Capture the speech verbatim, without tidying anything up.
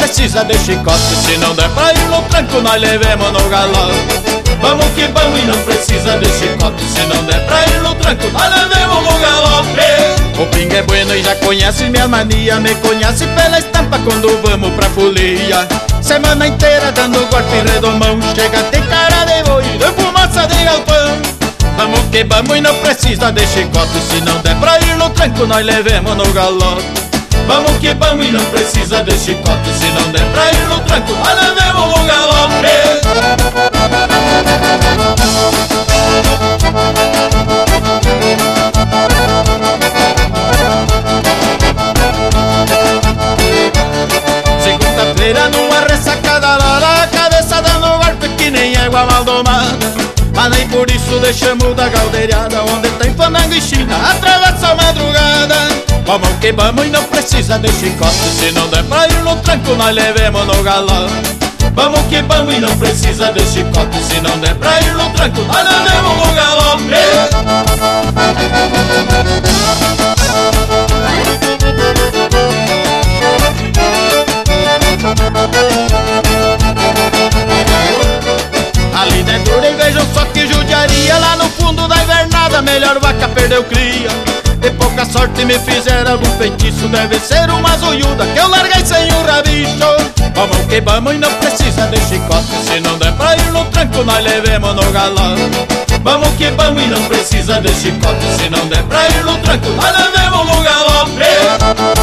precisa de chicote. Se não der pra ir no tranco, nós levemos no galope. Vamos que vamos e não precisa de chicote. Se não der pra ir no tranco, nós levemos no galope. O pinga é bueno e já conhece minha mania. Me conhece pela estampa quando vamos pra folia. Semana inteira dando golpe em redomão. Chega tem cara de boi, de fumaça de galpão. Vamos que vamos e não precisa de chicote. Se não der pra ir no tranco, nós levemos no galope. Vamos que vamos e não precisa de chicote. Se não der pra ir no tranco, nós levemos no galope. Segunda-feira numa ressacada lá, a cabeça dando golpe que nem égua mal domada. Mas nem por isso deixamos da galdeirada, onde tem fandango e china, atravessa a madrugada. Vamos que vamos e não precisa de chicote. Se não der pra ir no tranco, nós levemos no galope. Vamos que vamos e não precisa de chicote. Se não der pra ir no tranco, nós levemos no galope. Ali dentro e vejam só que judiaria. Lá no fundo da invernada, melhor vaca perdeu cria. De pouca sorte me fizeram algum feitiço. Deve ser uma zoiuda que eu larguei sem um rabicho. Vamos que vamos e não precisa de chicote. Se não der pra ir no tranco, nós levemos no galope. Vamos que vamos e não precisa de chicote. Se não der pra ir no tranco, nós levemos no galope.